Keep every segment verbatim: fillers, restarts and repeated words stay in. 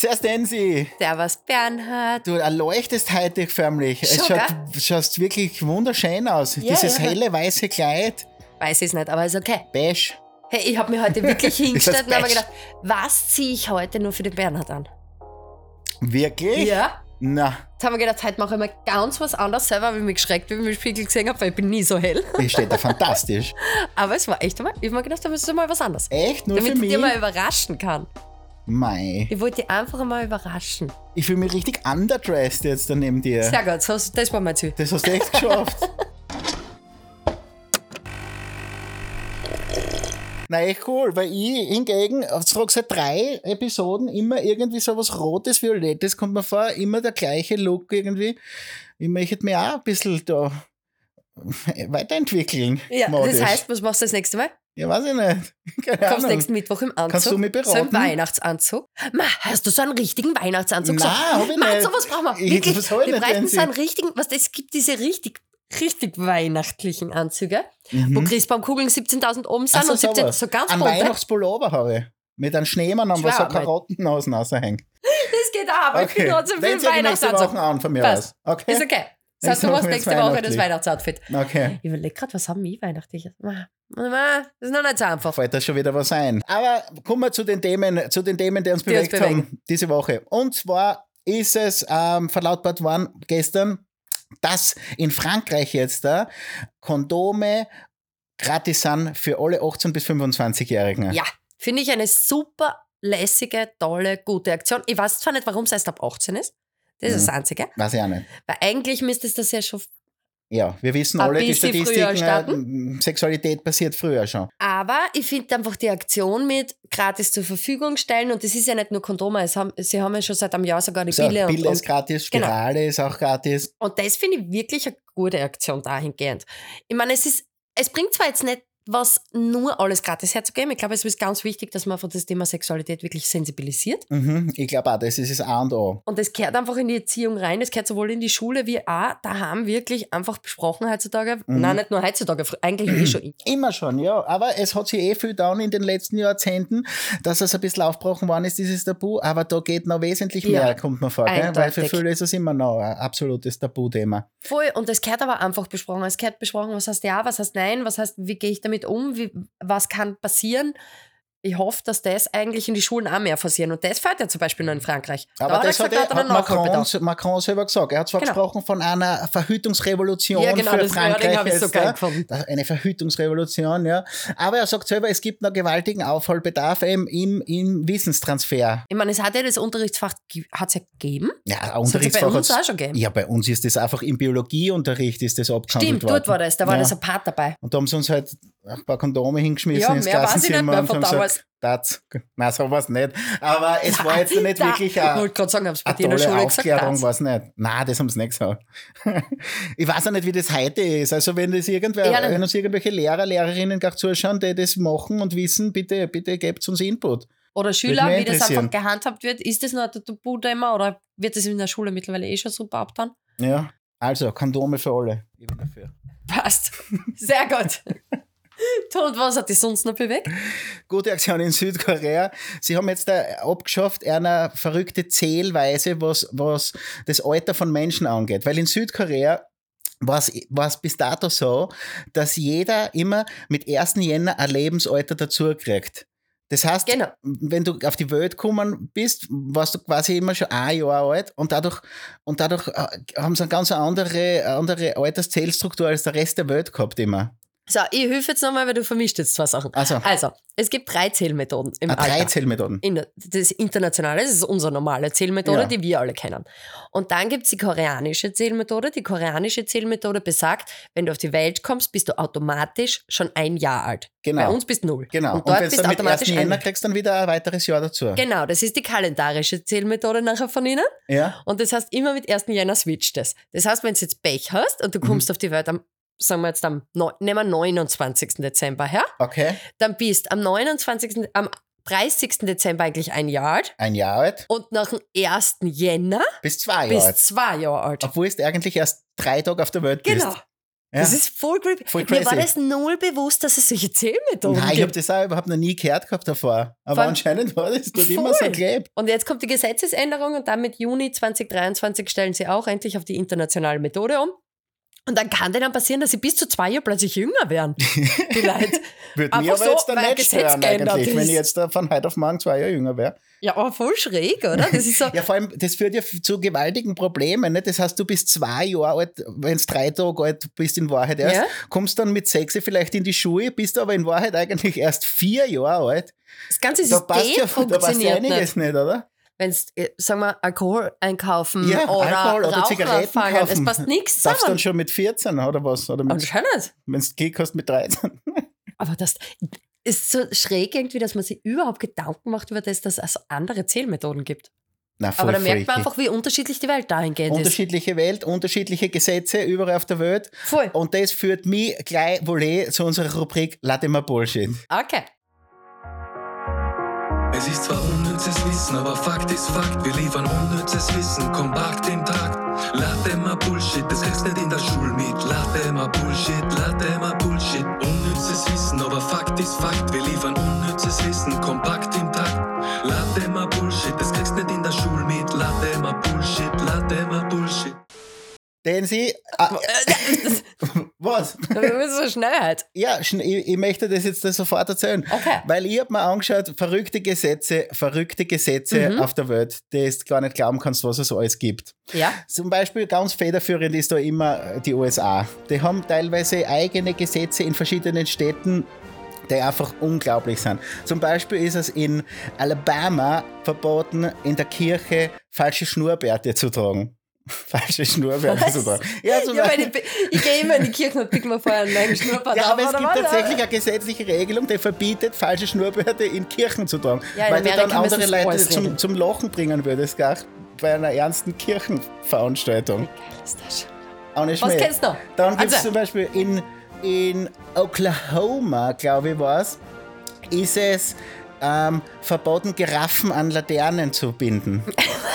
Servus Nancy. Servus Bernhard. Du erleuchtest heute förmlich. Schon, es schaut, schaust wirklich wunderschön aus. Ja, Dieses ja. helle weiße Kleid. Weiß ich es nicht, aber ist okay. Beige. Hey, ich habe mir heute wirklich hingestellt und habe mir beige? gedacht, was ziehe ich heute nur für den Bernhard an? Wirklich? Ja. Na, Jetzt haben wir gedacht, heute mache ich mal ganz was anderes. Selber habe ich mich geschreckt, wie ich mich im Spiegel gesehen habe, weil ich bin nie so hell. das steht da fantastisch. Aber es war echt einmal, ich habe mir gedacht, da müsstest du mal was anderes. Echt? Nur Damit für ich mich? dir mal überraschen kann. Mei. Ich wollte dich einfach mal überraschen. Ich fühle mich richtig underdressed jetzt da neben dir. Sehr gut, so, das war mein Ziel. Das hast du echt geschafft. Na, echt cool, weil ich hingegen, sag seit drei Episoden immer irgendwie so was Rotes, Violettes kommt mir vor, immer der gleiche Look irgendwie. Ich möchte mich auch ein bisschen da weiterentwickeln. Ja, modisch. das heißt, was machst du das nächste Mal? Ja, weiß ich nicht. Keine Du kommst Ahnung. nächsten Mittwoch im Anzug. Kannst du mich beraten? So im Weihnachtsanzug. Ma, hast du so einen richtigen Weihnachtsanzug? Nein, hab ich Ma, nicht. so was brauchen wir. Ich- Wirklich, was soll wir nicht, bräuchten Nancy? so einen richtigen, was, es gibt diese richtig, richtig weihnachtlichen Anzüge, wo Mhm. Christbaumkugeln siebzehntausend oben sind Ach so, und siebzehn, sowas. so ganz Ein bunte. Weihnachtspullover habe ich. Mit einem Schneemann, an was so Schwer, Karottennasen raushängen. Das geht auch, aber ich bin trotzdem für Den den zieh ich nächste Weihnachtsanzug. Woche an von mir Passt. aus. Okay? Ist okay. Das heißt, Nächste du Woche machst wird's nächste Woche das weihnachtlich. Weihnachtsoutfit. Okay. Ich überlege gerade, was haben wir Weihnachtliches? Ma, ma, Das ist noch nicht so einfach. Fällt da schon wieder was ein. Aber kommen wir zu den Themen, zu den Themen, die uns Die uns bewegt haben diese Woche. Und zwar ist es ähm, verlautbart worden gestern, dass in Frankreich jetzt da Kondome gratis sind für alle achtzehn- bis fünfundzwanzigjährigen. Ja, finde ich eine super lässige, tolle, gute Aktion. Ich weiß zwar nicht, warum es erst ab achtzehn ist. Das ist Mhm. das Einzige. Weiß ich auch nicht. Weil eigentlich müsste es das ja schon. Ja, wir wissen Ein alle, die bisschen früher Statistiken, starten. äh, Sexualität passiert früher schon. Aber ich finde einfach die Aktion mit gratis zur Verfügung stellen und das ist ja nicht nur Kondome, es haben, sie haben ja schon seit einem Jahr sogar die So, Pille. Pille und, ist und, gratis, Genau. Spirale ist auch gratis. und das finde ich wirklich eine gute Aktion dahingehend. Ich meine, es ist, es bringt zwar jetzt nicht was, nur alles gratis herzugeben. Ich glaube, es ist ganz wichtig, dass man für das Thema Sexualität wirklich sensibilisiert. Mhm, ich glaube auch, das ist das A und O. Und das gehört einfach in die Erziehung rein. Das gehört sowohl in die Schule wie auch daheim wirklich einfach besprochen heutzutage. Mhm. Nein, nicht nur heutzutage, fr- eigentlich eh schon. immer. Immer schon, ja. Aber es hat sich eh viel down in den letzten Jahrzehnten, dass es ein bisschen aufgebrochen worden ist, dieses Tabu. Aber da geht noch wesentlich Ja, mehr, kommt mir vor. Gell? Weil für eindeutig. viele ist es immer noch ein absolutes Tabuthema. Voll. Und das gehört aber einfach besprochen. Es gehört besprochen, was heißt ja, was heißt nein, was heißt, wie gehe ich damit um, wie, was kann passieren. Ich hoffe, dass das eigentlich in die Schulen auch mehr passieren. Und das fällt ja zum Beispiel noch in Frankreich. Aber Da das er hat, gesagt, er, da hat er einen Nachholbedarf. Macron, Macron selber gesagt. Er hat zwar Genau. gesprochen von einer Verhütungsrevolution Ja, genau, für das Wording Frankreich. habe ich so jetzt, geil ja. gefunden. Das- Eine Verhütungsrevolution, ja. Aber er sagt selber, es gibt noch gewaltigen Aufholbedarf eben im, im Wissenstransfer. Ich meine, es hat ja das Unterrichtsfach, hat es ja gegeben. Ja, ein Das hat es bei Unterrichtsfach uns hat's- auch schon gegeben. Ja, bei uns ist das einfach im Biologieunterricht ist das abgehandelt Stimmt, worden. dort war das. Da war Ja. das ein Part dabei. Und da haben sie uns halt ein paar Kondome hingeschmissen Ja, ins mehr weiß ich nicht Klassenzimmer mehr und von haben damals. gesagt, das, nein, so was nicht. Aber es war jetzt nicht Da- wirklich Ich eine, wollte gerade sagen, habe es bei eine dir in der tolle Schule gesagt. Aufklärung, das. war es nicht. Nein, das haben sie nicht gesagt. Ich weiß auch nicht, wie das heute ist. Also wenn das irgendwer, Ja, nein. wenn uns irgendwelche Lehrer, Lehrerinnen gar zuschauen, die das machen und wissen, bitte, bitte gebt uns Input. Oder Schüler, mich wie das interessieren. einfach gehandhabt wird. Ist das noch ein Tabuthema oder wird das in der Schule mittlerweile eh schon super abgetan? Ja, also Kondome für alle. Ich bin dafür. Passt. Sehr gut. Und was hat dich sonst noch bewegt? Gute Aktion in Südkorea. Sie haben jetzt da abgeschafft eine verrückte Zählweise, was, was das Alter von Menschen angeht. Weil in Südkorea war es bis dato so, dass jeder immer mit ersten Jänner ein Lebensalter dazu kriegt. Das heißt, Genau. wenn du auf die Welt gekommen bist, warst du quasi immer schon ein Jahr alt und dadurch, und dadurch äh, haben sie eine ganz andere, andere Alterszählstruktur als der Rest der Welt gehabt immer. So, ich helfe jetzt nochmal, weil du vermischt jetzt zwei Sachen. Also, Also, es gibt drei Zählmethoden im ah, drei Alter. Zählmethoden. In der, das internationale, das ist unsere normale Zählmethode, Ja. die wir alle kennen. Und dann gibt es die koreanische Zählmethode. Die koreanische Zählmethode besagt, wenn du auf die Welt kommst, bist du automatisch schon ein Jahr alt. Genau. Bei uns bist du null. Genau. Und Und, dort wenn du bist du dann mit automatisch ersten ein Jänner Jahr. kriegst, dann wieder ein weiteres Jahr dazu. Genau, das ist die kalendarische Zählmethode nachher von ihnen. Ja. Und das heißt, immer mit ersten Jänner switcht es. Das heißt, wenn du jetzt Pech hast und du kommst Mhm. auf die Welt am, sagen wir jetzt am, neun- nehmen wir neunundzwanzigsten Dezember her, Okay. dann bist am neunundzwanzigsten am dreißigsten Dezember eigentlich ein Jahr alt Ein Jahr alt und nach dem ersten Jänner bis zwei Jahre bist alt. zwei Jahre alt. Obwohl du eigentlich erst drei Tage auf der Welt bist. Genau. Das ist voll creepy. Voll Mir war crazy. das null bewusst, dass es solche Zählmethoden Nein, ich habe gibt. das auch überhaupt noch nie gehört gehabt davor. Aber Vor allem- anscheinend war das dort Voll. immer so gelebt. Und jetzt kommt die Gesetzesänderung und dann mit Juni zwanzig dreiundzwanzig stellen sie auch endlich auf die internationale Methode um. Und dann kann denen passieren, dass sie bis zu zwei Jahre plötzlich jünger werden. Die Leute. Würde mich Einfach aber so, jetzt dann weil nicht Gesetz stören geändert eigentlich, wenn ist. ich jetzt da von heute auf morgen zwei Jahre jünger wäre. Ja, aber voll schräg, oder? Das ist so. Ja, vor allem, das führt ja zu gewaltigen Problemen. Nicht? Das heißt, du bist zwei Jahre alt, wenn du drei Tage alt bist in Wahrheit erst, Ja. kommst dann mit sechs vielleicht in die Schule, bist aber in Wahrheit eigentlich erst vier Jahre alt. Das ganze Da passt System ja, da passt ja funktioniert einiges nicht. nicht, oder? Wenn es, sagen wir, Alkohol einkaufen Ja, oder Alkohol oder Rauchen Zigaretten anfangen, kaufen. es passt nichts Darfst dann zusammen. schon mit vierzehn oder was? Oder mit, Anscheinend. wenn du Kick hast mit dreizehn. Aber das ist so schräg irgendwie, dass man sich überhaupt Gedanken macht über das, dass es andere Zählmethoden gibt. Nein, voll Aber da merkt man freaky. einfach, wie unterschiedlich die Welt dahingehend ist. Unterschiedliche Welt, unterschiedliche Gesetze überall auf der Welt. Voll. Und das führt mich gleich wohl zu unserer Rubrik Latte mal Bullshit. Okay. Es ist zwar unnützes Wissen, aber Fakt ist Fakt. Wir liefern unnützes Wissen, kompakt im Takt. Latte mal Bullshit, das kriegst nicht in der Schule mit. Latte mal Bullshit, Latte mal Bullshit. Unnützes Wissen, aber Fakt ist Fakt. Wir liefern unnützes Wissen, kompakt im Takt. Latte mal Bullshit, das kriegst nicht in der Schule mit. Latte mal Bullshit, Latte mal Bullshit. Den sie. Ah, was? Wir müssen so schnell halt. Ja, schn- ich, ich möchte das jetzt sofort erzählen. Okay. Weil ich habe mir angeschaut, verrückte Gesetze, verrückte Gesetze Mhm. auf der Welt, die du gar nicht glauben kannst, was es so alles gibt. Ja. Zum Beispiel ganz federführend ist da immer die U S A. Die haben teilweise eigene Gesetze in verschiedenen Städten, die einfach unglaublich sind. Zum Beispiel ist es in Alabama verboten, in der Kirche falsche Schnurrbärte zu tragen. Falsche Schnurrbärte Was? zu tragen. Ja, zum Ja, Beispiel. weil ich, ich gehe immer in die Kirche und pick mir vorher einen neuen Schnurrbart Ja, auf, aber es oder gibt was? tatsächlich eine gesetzliche Regelung, die verbietet, falsche Schnurrbärte in Kirchen zu tragen. Ja, in weil du dann Amerika müssen andere sie Leute alles zum, regeln. zum Lachen bringen würdest, gar bei einer ernsten Kirchenveranstaltung. Was ist das? Auch nicht Was mehr. kennst du noch? Dann gibt es Also. zum Beispiel in, in Oklahoma, glaube ich, war es, ist es ähm, verboten, Giraffen an Laternen zu binden.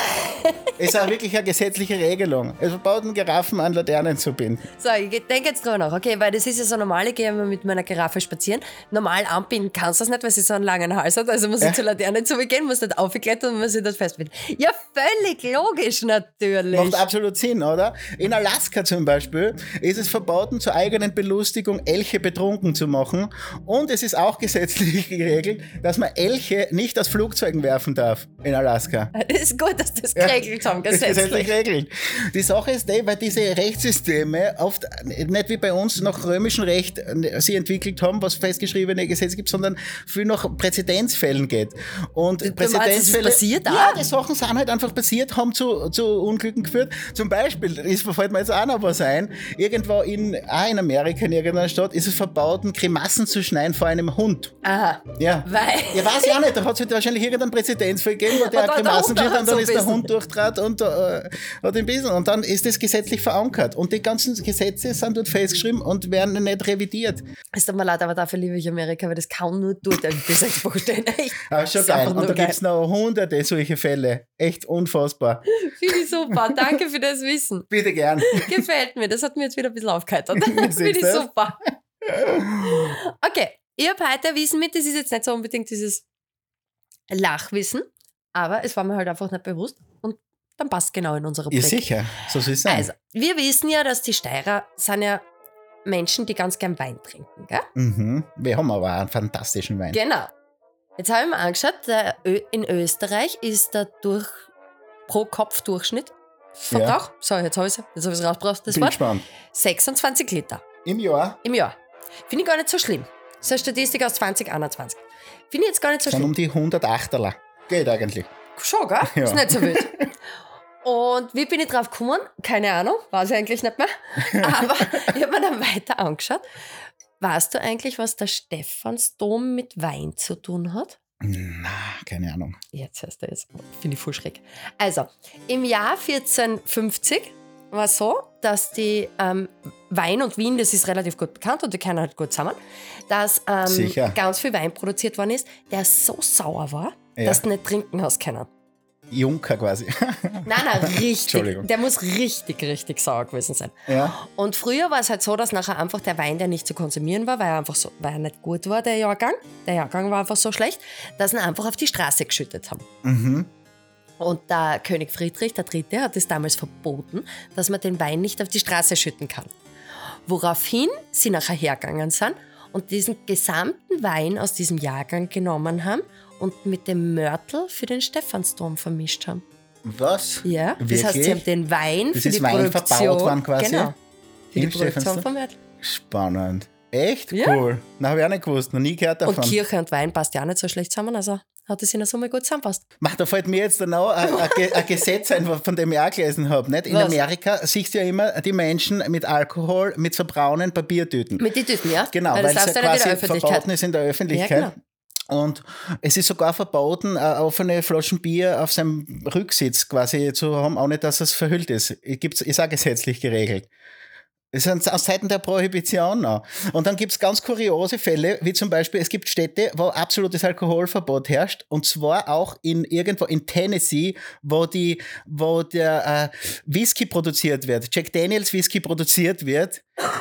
Ist auch wirklich eine gesetzliche Regelung. Es ist verboten, Giraffen an Laternen zu binden. So, ich denke jetzt drüber nach. Okay, weil das ist ja so normal, ich gehe immer mit meiner Giraffe spazieren. Normal anbinden kannst du das nicht, weil sie so einen langen Hals hat. Also muss ich Ja. zur Laterne zugehen, muss nicht aufgeklettert und muss sie dort festbinden. Ja, völlig logisch natürlich. Macht absolut Sinn, oder? In Alaska zum Beispiel ist es verboten, zur eigenen Belustigung Elche betrunken zu machen. Und es ist auch gesetzlich geregelt, dass man Elche nicht aus Flugzeugen werfen darf in Alaska. Das ist gut, dass das Ja, geregelt haben, das ist gesetzlich gesetzlich. geregelt. Die Sache ist die, weil diese Rechtssysteme oft nicht wie bei uns nach römischem Recht sie entwickelt haben, was festgeschriebene Gesetze gibt, sondern viel nach Präzedenzfällen geht. Und meinst, Präzedenzfälle... es ist passiert ja, auch? die Sachen sind halt einfach passiert, haben zu, zu Unglücken geführt. Zum Beispiel, ist, fällt mir jetzt auch noch was ein, irgendwo in, auch in Amerika, in irgendeiner Stadt, ist es verboten, Grimassen zu schneiden vor einem Hund. Aha. Ja. Weil- Ja, weiß ich auch nicht. Da hat es halt wahrscheinlich irgendeinen Präzedenzfall gegeben, wo der Und dann der Grimassen Hund geschnitten hat, und dann so ist der bissen. Hund durchtrat und äh, hat ihn bissen. Und dann ist das gesetzlich verankert. Und die ganzen Gesetze sind dort festgeschrieben und werden nicht revidiert. Es tut mir leid, aber dafür liebe ich Amerika, weil das kann nur dort ein Gesetzbuch stehen. Echt. Aber ist schon Das ist geil. einfach Und nur da geil. gibt es noch hunderte solche Fälle. Echt unfassbar. Finde ich super. Danke für das Wissen. Bitte gern. Gefällt mir. Das hat mir jetzt wieder ein bisschen aufgeheitert. Finde Siehst ich du? super. Okay, ich habe heute ein Wissen mit. Das ist jetzt nicht so unbedingt dieses Lachwissen, aber es war mir halt einfach nicht bewusst und dann passt genau in unsere Ja, Rubrik. sicher. So soll es sein. Also, wir wissen ja, dass die Steirer sind ja Menschen, die ganz gern Wein trinken, gell? Mhm. Wir haben aber auch einen fantastischen Wein. Genau. Jetzt habe ich mir angeschaut, der Ö in Österreich ist der durch Pro-Kopf-Durchschnitt Verbrauch, so jetzt habe ich es jetzt rausgebracht, das Bin Wort, gespannt. sechsundzwanzig Liter Im Jahr im Jahr. Finde ich gar nicht so schlimm. Das ist eine Statistik aus zwanzig einundzwanzig. Finde ich jetzt gar nicht so sind schlimm. um die hundertachterler. Geht eigentlich. Schon, gell? Ja. Ist nicht so wild. Und wie bin ich drauf gekommen? Keine Ahnung, weiß ich eigentlich nicht mehr. Aber ich habe mir dann weiter angeschaut. Weißt du eigentlich, was der Stephansdom mit Wein zu tun hat? Na, keine Ahnung. Jetzt heißt er jetzt. Finde ich voll schräg. Also, im Jahr vierzehnhundertfünfzig war es so, dass die ähm, Wein und Wien, das ist relativ gut bekannt und die kennen halt gut zusammen, dass ähm, Sicher. ganz viel Wein produziert worden ist, der so sauer war, Ja. dass du nicht trinken hast können. Junker quasi. Nein, nein, richtig. Entschuldigung. Der muss richtig, richtig sauer gewesen sein. Ja. Und früher war es halt so, dass nachher einfach der Wein, der nicht zu konsumieren war, weil er einfach so, weil er nicht gut war, der Jahrgang, der Jahrgang war einfach so schlecht, dass sie ihn einfach auf die Straße geschüttet haben. Mhm. Und der König Friedrich der Dritte hat es damals verboten, dass man den Wein nicht auf die Straße schütten kann. Woraufhin sie nachher hergegangen sind und diesen gesamten Wein aus diesem Jahrgang genommen haben und mit dem Mörtel für den Stephansdom vermischt haben. Was? Ja, das Wirklich? heißt, sie haben den Wein Das für ist die Wein Produktion, verbaut worden quasi? Genau, für die Im Produktion Stephansdom? vom Mörtel. Spannend. Echt? Ja. Cool. Na, habe ich auch nicht gewusst, noch nie gehört davon. Und Kirche und Wein passt ja auch nicht so schlecht zusammen, also hat es in der Summe gut zusammenpasst. Mach, da fällt mir jetzt dann auch ein, ein, Ge- ein Gesetz ein, von dem ich auch gelesen habe. Nicht? In Was? Amerika siehst du ja immer die Menschen mit Alkohol, mit so braunen Papiertüten. Mit den Tüten, ja? Genau, weil, das es ja darfst du nicht in der quasi Öffentlichkeit. verboten ist in der Öffentlichkeit. Ja, genau. Und es ist sogar verboten, äh, offene Flaschen Bier auf seinem Rücksitz quasi zu haben, ohne dass es verhüllt ist. Gibt's, ist auch gesetzlich geregelt. Das ist aus Zeiten der Prohibition noch. Und dann gibt es ganz kuriose Fälle, wie zum Beispiel, es gibt Städte, wo absolutes Alkoholverbot herrscht, und zwar auch in irgendwo in Tennessee, wo die, wo der äh, Whisky produziert wird, Jack Daniels Whisky produziert wird.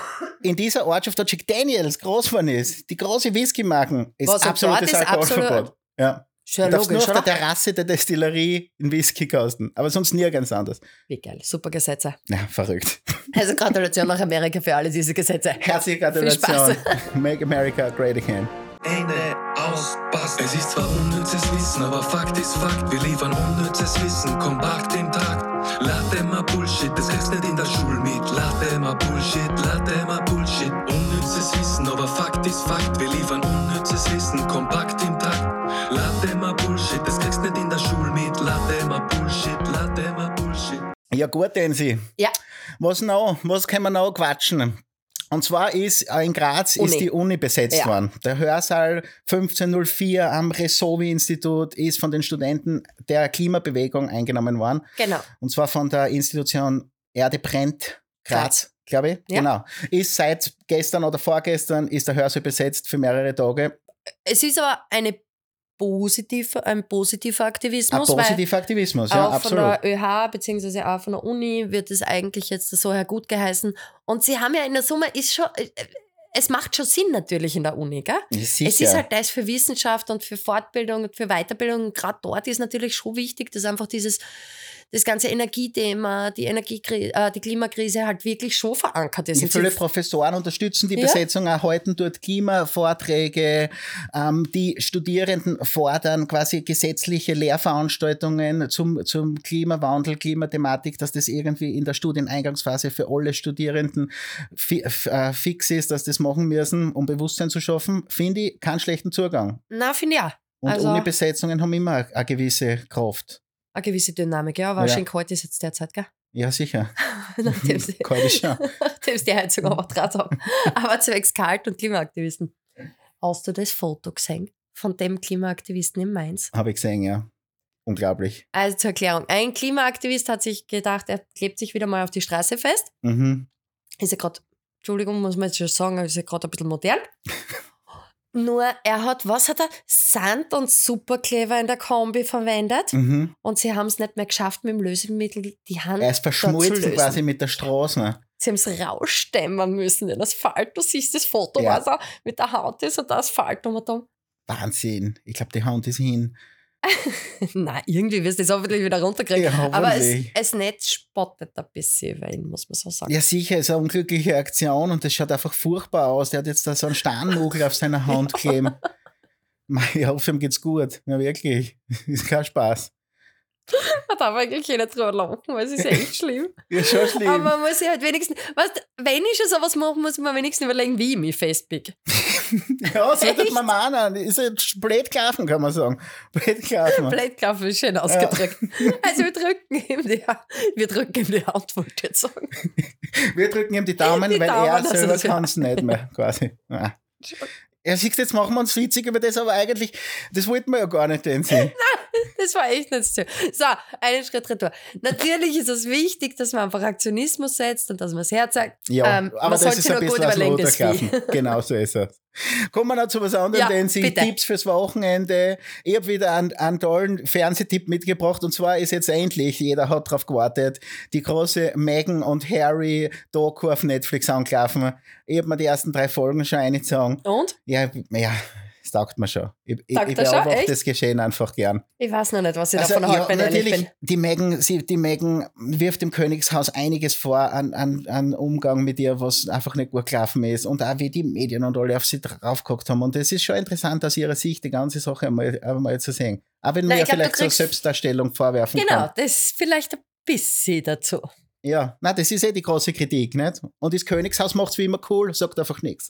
In dieser Ortschaft, wo Jack Daniels groß geworden ist, die große Whisky-Marken, ist Was, und absolutes dort ist Alkoholverbot. absolut- Ja. Schon Du darfst nur logisch, auf oder? der Terrasse der Destillerie in Whisky kosten, aber sonst nirgends anders. Wie geil, super Gesetze. Ja, verrückt. Also Gratulation nach Amerika für alle diese Gesetze. Herzliche Viel Spaß. Gratulation. Make America great again. Eine auspassen. Es ist zwar unnützes Wissen, aber Fakt ist Fakt. Wir liefern unnützes Wissen, kompakt im Takt. Latte mal Bullshit, das kriegst nicht in der Schule mit. Latte mal Bullshit, Latte mal Bullshit. Unnützes Wissen, aber Fakt ist Fakt. Wir liefern unnützes Wissen, kompakt im Takt. Latte mal Bullshit, das kriegst nicht in der Schule mit. Latte mal Bullshit, Latte mal Bullshit. Ja gut, Densi. Ja, Was noch? Was können wir noch quatschen? Und zwar ist äh, in Graz Uni. ist die Uni besetzt Ja. worden. Der Hörsaal fünfzehn null vier am Resovi-Institut ist von den Studenten der Klimabewegung eingenommen worden. genau. Und zwar von der Institution Erde brennt Graz, Graz. glaube ich. Ja. Genau. Ist seit gestern oder vorgestern ist der Hörsaal besetzt für mehrere Tage. Es ist aber eine positive, ein positiver Ein Aktivismus, positiver Aktivismus, weil ja, auch absolut. von der ÖH bzw. auch von der Uni wird es eigentlich jetzt so her gut geheißen. Und sie haben ja in der Summe, ist schon, äh, es macht schon Sinn natürlich in der Uni, gell? Sicher. Es ist halt das für Wissenschaft und für Fortbildung und für Weiterbildung. Gerade dort ist natürlich schon wichtig, dass einfach dieses das ganze Energiethema, die Energiekrise, äh, die Klimakrise halt wirklich schon verankert ist. Wie Und sie- viele Professoren unterstützen die Ja. Besetzung, erhalten dort Klimavorträge. Ähm, die Studierenden fordern quasi gesetzliche Lehrveranstaltungen zum, zum Klimawandel, Klimathematik, dass das irgendwie in der Studieneingangsphase für alle Studierenden fi f- äh, fix ist, dass das machen müssen, um Bewusstsein zu schaffen. Finde ich keinen schlechten Zugang. Na, finde ich auch. Und Also- Uni-Besetzungen haben immer eine, eine gewisse Kraft. Eine gewisse Dynamik, ja, aber Ja. schön kalt ist jetzt derzeit, gell? Ja, sicher. Nachdem sie, Kalt ist schon. nachdem sie die Heizung aber draht haben. Aber zwecks Kalt- und Klimaaktivisten. Hast du das Foto gesehen von dem Klimaaktivisten in Mainz? Habe ich gesehen, ja. Unglaublich. Also zur Erklärung. Ein Klimaaktivist hat sich gedacht, er klebt sich wieder mal auf die Straße fest. Mhm. Ist ja gerade, Entschuldigung, muss man jetzt schon sagen, ist ja gerade ein bisschen modern. Nur er hat, was hat er? Sand und Superkleber in der Kombi verwendet. Mhm. Und sie haben es nicht mehr geschafft, mit dem Lösemittel die Hand Er ist dort zu verschmolzen lösen. quasi mit der Straße. Sie haben es rausstemmen müssen, den Asphalt. Du siehst das Foto, Ja. was er mit der Haut ist und der Asphalt um und um. Wahnsinn. Ich glaube, die Hand ist hin. Nein, irgendwie wirst du das hoffentlich wieder runterkriegen. Ja, Aber es, hoffentlich. es Netz spottet ein bisschen über ihn, muss man so sagen. Ja, sicher, ist eine unglückliche Aktion und das schaut einfach furchtbar aus. Der hat jetzt da so einen Steinnugel auf seiner Hand kleben. Mei, ich hoffe, ihm geht's gut. Ja, wirklich. Ist kein Spaß. Da darf eigentlich jeder drüber lachen, weil es ist echt schlimm. Ja, schon schlimm. Aber man muss sich halt wenigstens, weißt, wenn ich schon sowas mache, muss ich mir wenigstens überlegen, wie ich mich festpick. ja, so Echt? wird man meinen. Ist jetzt blöd gelaufen, kann man sagen. Blöd gelaufen. Blättklaffe ist schön ausgedrückt. Also wir drücken ihm die, wir drücken ihm die Hand, wollte ich jetzt sagen. Wir drücken ihm die Daumen, Die weil Daumen, er dass er selber das kann es nicht mehr, quasi. Ja. Ja, siehst du, jetzt machen wir uns witzig über das, aber eigentlich, das wollten wir ja gar nicht denn sehen. Das war echt nicht so. So, einen Schritt retour. Natürlich ist es wichtig, dass man einfach Aktionismus setzt und dass man es herzeigt. Ja, Ähm, aber man das sollte ist nur ein gut bisschen aus dem überlegen, Ruder das Wie. gelaufen. Genau so ist es. Kommen wir noch zu was anderem, Ja, denn sie bitte. Tipps fürs Wochenende. Ich habe wieder einen, einen tollen Fernsehtipp mitgebracht und zwar ist jetzt endlich, jeder hat drauf gewartet, die große Meghan und Harry Doku auf Netflix angelaufen. Ich habe mir die ersten drei Folgen schon eingezogen. Und? Ja, ja, das taugt mir schon. Ich, ich, Taugt ich das schon? beobachte Echt? das Geschehen einfach gern. Ich weiß noch nicht, was ich Also, davon halte, ja, wenn ich ehrlich natürlich, bin. die Meghan, sie, die Meghan wirft dem Königshaus einiges vor an, an, an Umgang mit ihr, was einfach nicht gut gelaufen ist und auch wie die Medien und alle auf sie draufgeguckt haben. Und es ist schon interessant, aus ihrer Sicht die ganze Sache einmal, einmal zu sehen. Auch wenn man Nein, ja ich glaub, vielleicht du so kriegst- Selbstdarstellung vorwerfen Genau, kann. das ist vielleicht ein bisschen dazu. Ja, nein, das ist eh die große Kritik, nicht? Und das Königshaus macht es wie immer cool, sagt einfach nichts.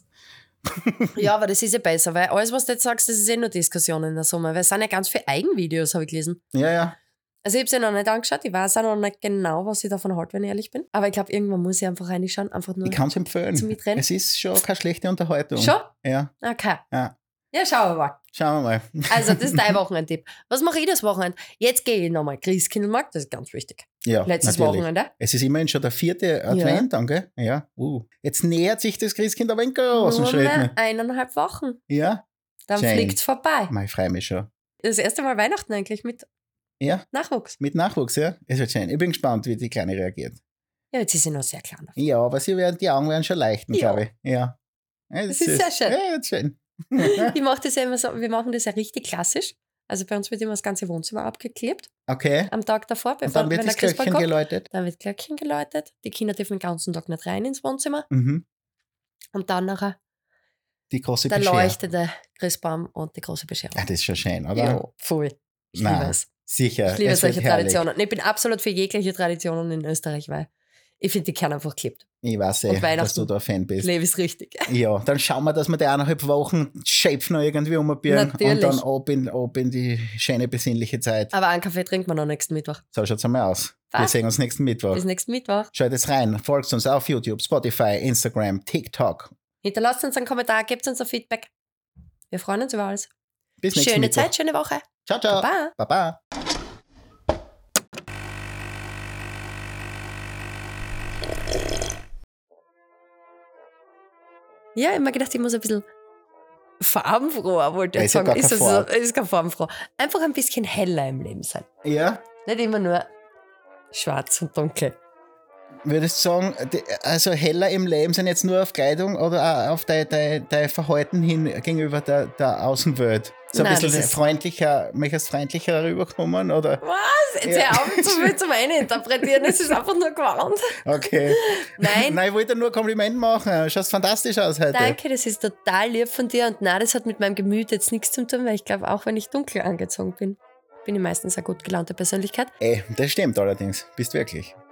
Ja, aber das ist ja besser, weil alles, was du jetzt sagst, das ist eh nur Diskussion in der Summe. Weil es sind ja ganz viele Eigenvideos, habe ich gelesen. Ja, ja. Also ich habe sie noch nicht angeschaut, ich weiß auch noch nicht genau, was ich davon halte, wenn ich ehrlich bin. Aber ich glaube, irgendwann muss ich einfach reinschauen, einfach nur Ich kann es empfehlen. zum Mitreden. Es ist schon keine schlechte Unterhaltung. Schon? Ja, Okay. ja. Ja, schauen wir mal. Schauen wir mal. Also, das ist dein Wochenendtipp. Was mache ich das Wochenende? Jetzt gehe ich nochmal Christkindlmarkt, das ist ganz wichtig. Ja, Letztes natürlich. Wochenende. Es ist immerhin schon der vierte Advent, dann, gell? Ja. Uh. Jetzt nähert sich das Christkind aber in großen Nur Schritten. mehr eineinhalb Wochen. Ja, Dann Schön. fliegt es vorbei. Mei, ich freue mich schon. Das erste Mal Weihnachten eigentlich mit Ja, Nachwuchs. mit Nachwuchs, ja. Es wird schön. Ich bin gespannt, wie die Kleine reagiert. Ja, jetzt ist sie noch sehr klein. Ja, aber sie werden, die Augen werden schon leichten, Ja. glaube ich. Ja. Ja, Das ist sehr schön. Ja, das ist schön. Ich mache das ja immer so, wir machen das ja richtig klassisch. Also bei uns wird immer das ganze Wohnzimmer abgeklebt Okay. am Tag davor, Und bevor dann wird wenn das der Christbaum Glöckchen kommt. geläutet. Dann wird Glöckchen geläutet. Die Kinder dürfen den ganzen Tag nicht rein ins Wohnzimmer. Mhm. Und dann nachher Die große der Bescherung. leuchtende Christbaum und die große Bescherung. Ja, das ist schon schön, oder? Ja, voll. Ich liebe Nein, es. sicher. Ich liebe es wird solche herrlich. Traditionen. Und ich bin absolut für jegliche Traditionen in Österreich, weil ich finde, die können einfach geklebt. Ich weiß Und eh, dass Weihnachten. du da Fan bist. Lebe ist richtig. Ja, dann schauen wir, dass wir die eineinhalb Wochen Shape noch irgendwie umbiegen und Natürlich. dann ab in, ab in die schöne, besinnliche Zeit. Aber einen Kaffee trinkt man noch nächsten Mittwoch. So schaut's einmal aus. Wir Was? sehen uns nächsten Mittwoch. Bis nächsten Mittwoch. Schaut es rein, folgt uns auf YouTube, Spotify, Instagram, TikTok. Hinterlasst uns einen Kommentar, gebt uns ein Feedback. Wir freuen uns über alles. Bis nächsten Schöne Mittwoch. Zeit, schöne Woche. Ciao, ciao. Baba. Baba. Ja, ich habe mir gedacht, ich muss ein bisschen farbenfroher, wollte Da ich ist ja sagen. gar Ist keine das so? Farbe. Ist kein farbenfroh. Einfach ein bisschen heller im Leben sein. Ja, Nicht immer nur schwarz und dunkel. würdest du sagen, die- also heller im Leben sind jetzt nur auf Kleidung oder auch auf dein, dein, dein Verhalten hin gegenüber der, der Außenwelt? So ein Nein, bisschen das ist- freundlicher, möchtest freundlicher rüberkommen, oder? Was? Jetzt Ja. hör auf, zu viel zum Eininterpretieren. Es ist einfach nur gewarnt. Okay. Nein. Nein, ich wollte nur ein Kompliment machen. Schaust fantastisch aus heute. Danke, das ist total lieb von dir. Und nein, das hat mit meinem Gemüt jetzt nichts zu tun, weil ich glaube, auch wenn ich dunkel angezogen bin, bin ich meistens eine gut gelaunte Persönlichkeit. Ey, das stimmt allerdings. Bist wirklich.